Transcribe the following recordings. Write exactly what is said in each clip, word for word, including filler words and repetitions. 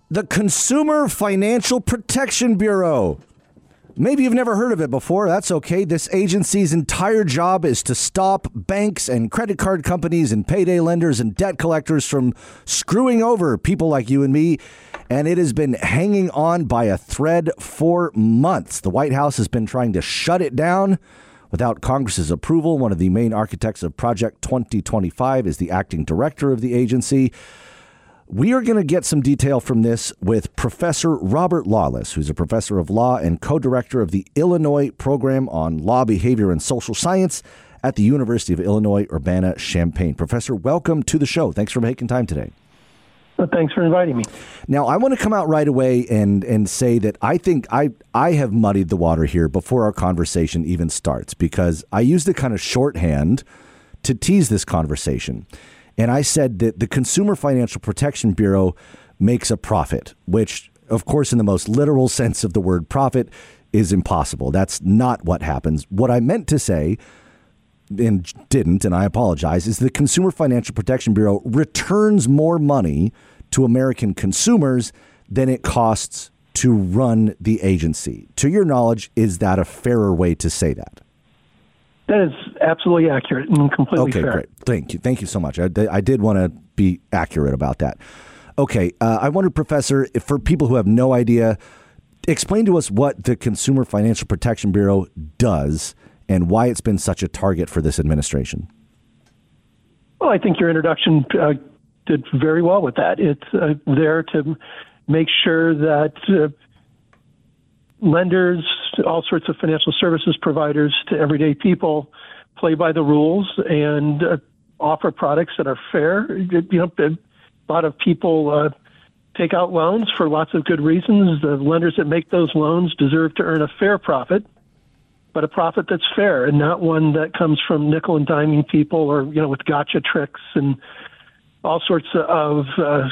The Consumer Financial Protection Bureau. Maybe you've never heard of it before. That's okay. This agency's entire job is to stop banks and credit card companies and payday lenders and debt collectors from screwing over people like you and me. And it has been hanging on by a thread for months. The White House has been trying to shut it down without Congress's approval. One of the main architects of Project twenty twenty-five is the acting director of the agency. We are going to get some detail from this with Professor Robert Lawless, who's a professor of law and co-director of the Illinois Program on Law, Behavior, and Social Science at the University of Illinois, Urbana-Champaign. Professor, welcome to the show. Thanks for making time today. Well, thanks for inviting me. Now, I want to come out right away and and say that I think I, I have muddied the water here before our conversation even starts, because I used a kind of shorthand to tease this conversation. And I said that the Consumer Financial Protection Bureau makes a profit, which, of course, in the most literal sense of the word profit, is impossible. That's not what happens. What I meant to say, and didn't, and I apologize, is the Consumer Financial Protection Bureau returns more money to American consumers than it costs to run the agency. To your knowledge, is that a fairer way to say that? That is absolutely accurate and completely okay, fair. Okay, great. Thank you. Thank you so much. I, I did want to be accurate about that. Okay, uh, I wondered, Professor, if for people who have no idea, explain to us what the Consumer Financial Protection Bureau does and why it's been such a target for this administration. Well, I think your introduction uh, did very well with that. It's uh, there to make sure that uh, lenders, all sorts of financial services providers to everyday people play by the rules and uh, offer products that are fair. You know, a lot of people uh, take out loans for lots of good reasons. The lenders that make those loans deserve to earn a fair profit, but a profit that's fair and not one that comes from nickel and diming people or, you know, with gotcha tricks and all sorts of uh,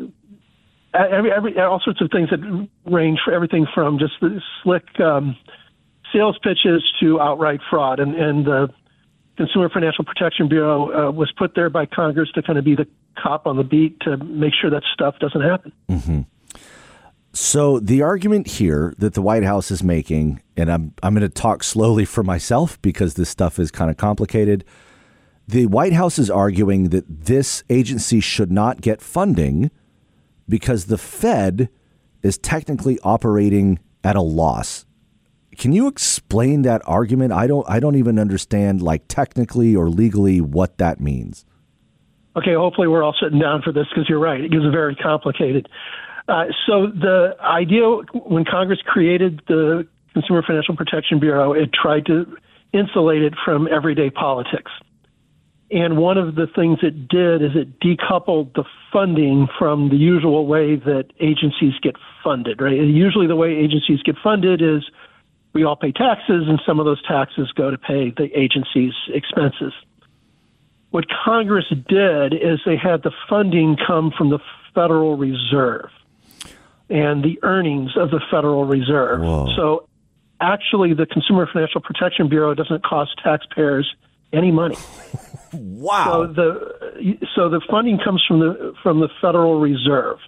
Every, every, all sorts of things that range for everything from just the slick um, sales pitches to outright fraud. And, and the Consumer Financial Protection Bureau uh, was put there by Congress to kind of be the cop on the beat to make sure that stuff doesn't happen. Mm-hmm. So the argument here that the White House is making, and I'm I'm going to talk slowly for myself because this stuff is kind of complicated. The White House is arguing that this agency should not get funding because the Fed is technically operating at a loss. Can you explain that argument? I don't I don't even understand, like, technically or legally what that means. Okay, hopefully we're all sitting down for this because you're right. It gets very complicated. Uh, so the idea when Congress created the Consumer Financial Protection Bureau, it tried to insulate it from everyday politics. And one of the things it did is it decoupled the funding from the usual way that agencies get funded, right? Usually the way agencies get funded is we all pay taxes, and some of those taxes go to pay the agency's expenses. What Congress did is they had the funding come from the Federal Reserve and the earnings of the Federal Reserve. Whoa. So actually the Consumer Financial Protection Bureau doesn't cost taxpayers any money. Wow. So the so the funding comes from the from the Federal Reserve.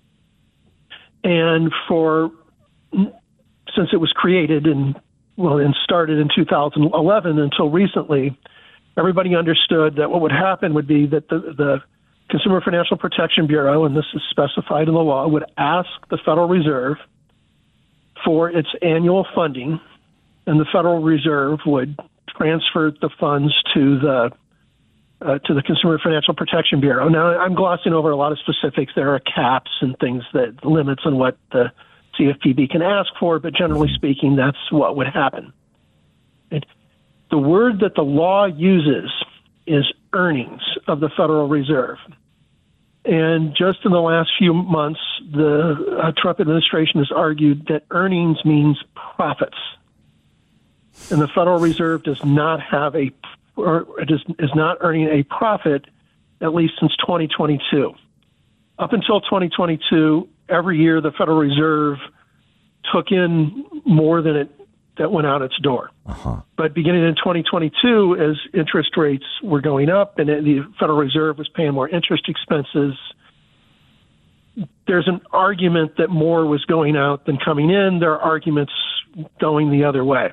And for since it was created and well and started in two thousand eleven until recently, everybody understood that what would happen would be that the, the Consumer Financial Protection Bureau, and this is specified in the law, would ask the Federal Reserve for its annual funding, and the Federal Reserve would transfer the funds to the uh, to the Consumer Financial Protection Bureau. Now, I'm glossing over a lot of specifics. There are caps and things that limits on what the C F P B can ask for, but generally speaking, that's what would happen. And the word that the law uses is earnings of the Federal Reserve. And just in the last few months, the uh, Trump administration has argued that earnings means profits. And the Federal Reserve does not have a, or it is, is not earning a profit at least since twenty twenty-two. Up until twenty twenty-two, every year the Federal Reserve took in more than it that went out its door. Uh-huh. But beginning in twenty twenty-two, as interest rates were going up and the Federal Reserve was paying more interest expenses, there's an argument that more was going out than coming in. There are arguments going the other way.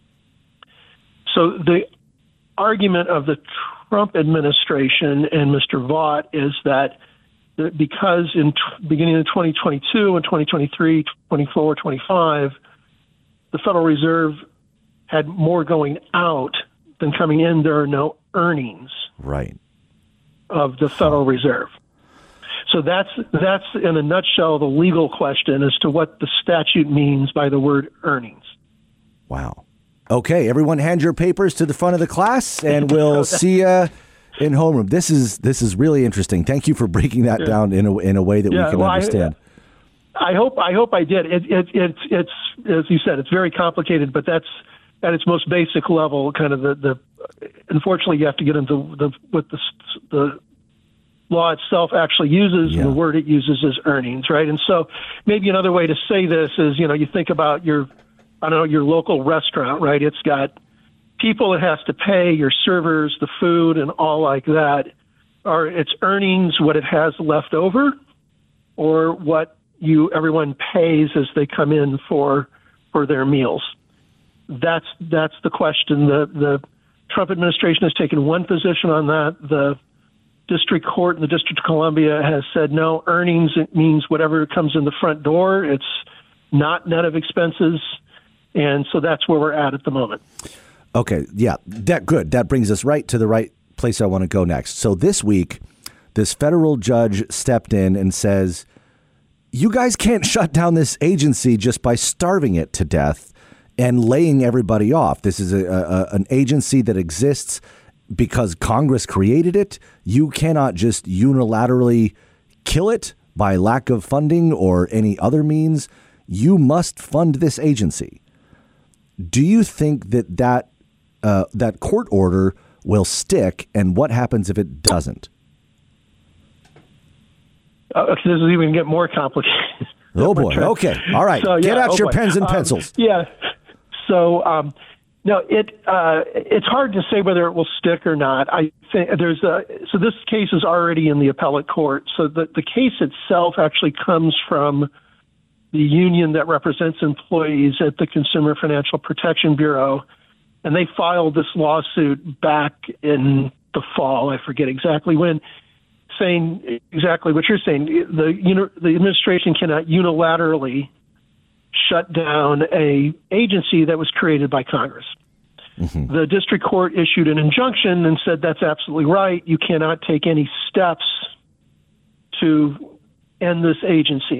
So the argument of the Trump administration and Mister Vaught is that because in t- beginning of twenty twenty-two and twenty twenty-three, twenty-four, twenty-five, the Federal Reserve had more going out than coming in, there are no earnings right. of the Federal Reserve. So that's that's in a nutshell the legal question as to what the statute means by the word earnings. Wow. Okay, everyone, hand your papers to the front of the class, and we'll see you in homeroom. This is this is really interesting. Thank you for breaking that yeah. down in a in a way that yeah, we can well, understand. I, I hope I hope I did. It, it, it, it's as you said, it's very complicated, but that's at its most basic level. Kind of the, the unfortunately, you have to get into the what the the law itself actually uses, yeah. and the word it uses is earnings, right? And so maybe another way to say this is, you know, you think about your, I don't know, your local restaurant, right? It's got people it has to pay, your servers, the food, and all like that. Are its earnings what it has left over, or what you everyone pays as they come in for for their meals? That's that's the question. The the Trump administration has taken one position on that. The District Court in the District of Columbia has said no, earnings, it means whatever comes in the front door. It's not net of expenses. And so that's where we're at at the moment. Okay, yeah, that good. That brings us right to the right place I want to go next. So this week, this federal judge stepped in and says, you guys can't shut down this agency just by starving it to death and laying everybody off. This is a, a, an agency that exists because Congress created it. You cannot just unilaterally kill it by lack of funding or any other means. You must fund this agency. Do you think that that, uh, that court order will stick, and what happens if it doesn't? Uh, this is even going to get more complicated. Oh, boy. Okay. All right. So, get yeah, out oh your boy. pens and um, pencils. Yeah. So, um, no, it uh, it's hard to say whether it will stick or not. I think there's a so this case is already in the appellate court. So the the case itself actually comes from the union that represents employees at the Consumer Financial Protection Bureau, and they filed this lawsuit back in the fall. I forget exactly when, saying exactly what you're saying. The you know, the administration cannot unilaterally shut down a agency that was created by Congress. Mm-hmm. The district court issued an injunction and said that's absolutely right. You cannot take any steps to end this agency.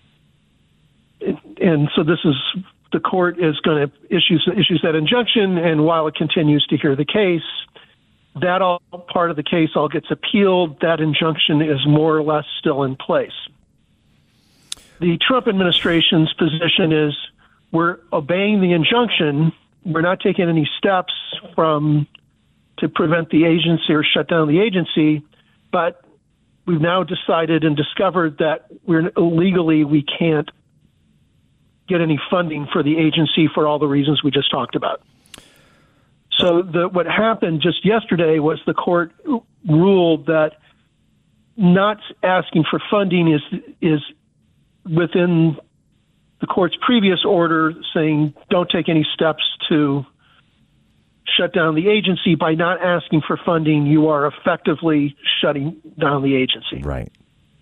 And so this is the court is going to issue issues that injunction, and while it continues to hear the case, that all part of the case all gets appealed. That injunction is more or less still in place. The Trump administration's position is we're obeying the injunction. We're not taking any steps from to prevent the agency or shut down the agency, but we've now decided and discovered that we're legally we can't get any funding for the agency for all the reasons we just talked about. So the, what happened just yesterday was the court ruled that not asking for funding is is within the court's previous order saying don't take any steps to shut down the agency. By not asking for funding, you are effectively shutting down the agency. Right.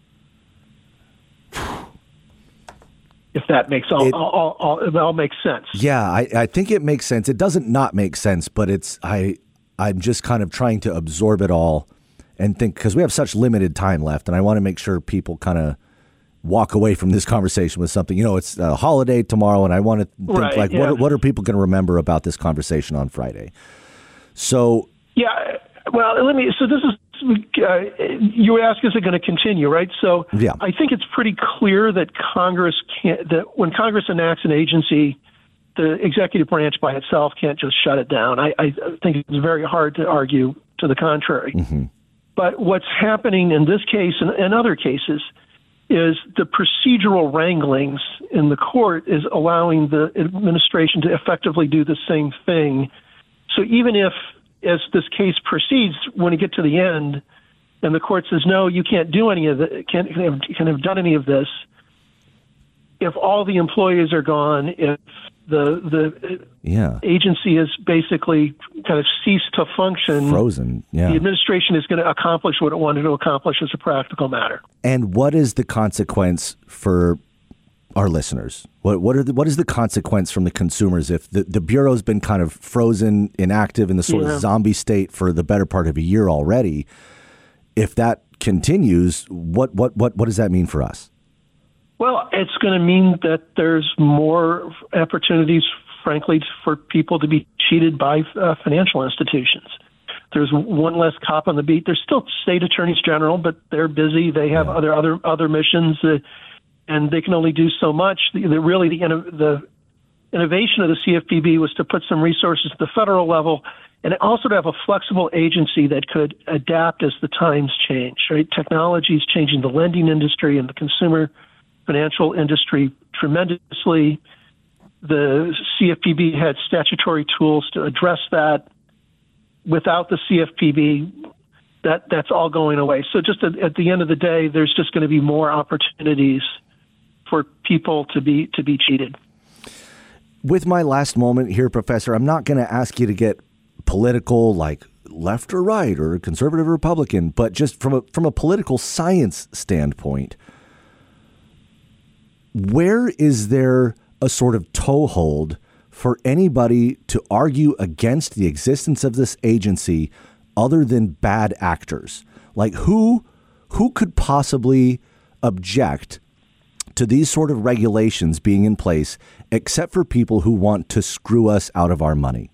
If that makes all, it, all, all, it all makes sense. Yeah, I, I think it makes sense. It doesn't not make sense, but it's I I'm just kind of trying to absorb it all and think, because we have such limited time left, and I want to make sure people kind of walk away from this conversation with something. You know, it's a holiday tomorrow, and I want to think right, like, yeah. what what are people going to remember about this conversation on Friday? So yeah, well, let me. So this is. Uh, you ask, is it going to continue, right? So yeah. I think it's pretty clear that Congress can't, that when Congress enacts an agency, the executive branch by itself can't just shut it down. I, I think it's very hard to argue to the contrary. Mm-hmm. But what's happening in this case and, and other cases is the procedural wranglings in the court is allowing the administration to effectively do the same thing. So even if, as this case proceeds, when you get to the end, and the court says, no, you can't do any of it, can't, can't have done any of this. If all the employees are gone, if the the yeah. agency is basically kind of ceased to function, frozen, yeah. the administration is going to accomplish what it wanted to accomplish as a practical matter. And what is the consequence for our listeners? What what are the, what is the consequence from the consumers if the, the Bureau's been kind of frozen, inactive in the sort yeah. of zombie state for the better part of a year already? If that continues, what what what what does that mean for us? Well, it's going to mean that there's more opportunities, frankly, for people to be cheated by uh, financial institutions. There's one less cop on the beat. There's still state attorneys general, but they're busy. They have yeah. other other other missions, uh, and they can only do so much. The, the really the, the innovation of the C F P B was to put some resources at the federal level, and also to have a flexible agency that could adapt as the times change. Right, technology is changing the lending industry and the consumer financial industry tremendously. The C F P B had statutory tools to address that. Without the C F P B, that that's all going away. So just at, at the end of the day, there's just going to be more opportunities for people to be to be cheated. With my last moment here, Professor, I'm not going to ask you to get political, like left or right or conservative or Republican, but just from a from a political science standpoint, where is there a sort of toehold for anybody to argue against the existence of this agency other than bad actors? Like who who could possibly object to these sort of regulations being in place except for people who want to screw us out of our money?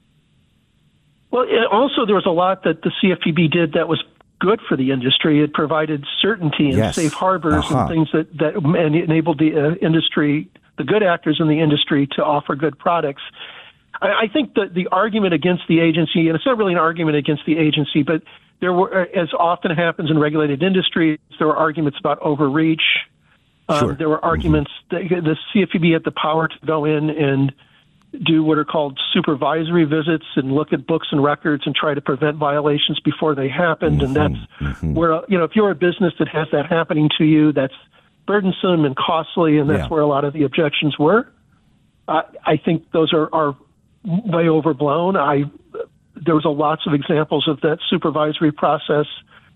Well, it also, there was a lot that the C F P B did that was good for the industry. It provided certainty and yes. safe harbors uh-huh. and things that, that and enabled the uh, industry, the good actors in the industry, to offer good products. I, I think that the argument against the agency, and it's not really an argument against the agency, but there were, as often happens in regulated industries, there were arguments about overreach. Sure. Um, there were arguments mm-hmm. that the C F P B had the power to go in and do what are called supervisory visits and look at books and records and try to prevent violations before they happened. Mm-hmm. And that's mm-hmm. where, you know, if you're a business that has that happening to you, that's burdensome and costly, and that's yeah. where a lot of the objections were. Uh, I think those are, are way overblown. I there was a lots of examples of that supervisory process.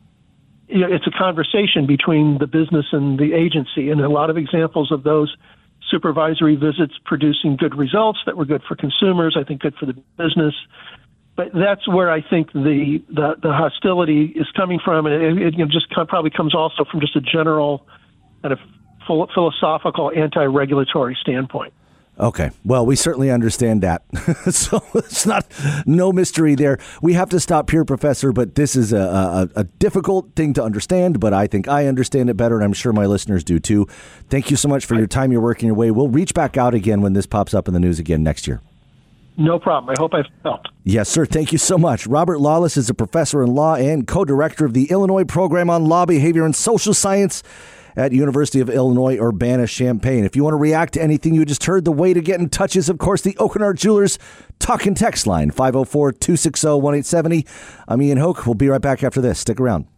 You know, it's a conversation between the business and the agency, and a lot of examples of those supervisory visits producing good results that were good for consumers, I think good for the business. But that's where I think the the, the hostility is coming from, and it, it you know, just probably comes also from just a general kind of philosophical anti-regulatory standpoint. Okay. Well, we certainly understand that. So it's not no mystery there. We have to stop here, Professor, but this is a, a, a difficult thing to understand, but I think I understand it better, and I'm sure my listeners do too. Thank you so much for your time. You're working your way. We'll reach back out again when this pops up in the news again next year. No problem. I hope I've helped. Yes, sir. Thank you so much. Robert Lawless is a professor in law and co-director of the Illinois Program on Law, Behavior, and Social Science at University of Illinois, Urbana-Champaign. If you want to react to anything you just heard, the way to get in touch is, of course, the Oakenart Jewelers talk and text line, five oh four, two six oh, one eight seven oh. I'm Ian Hoke. We'll be right back after this. Stick around.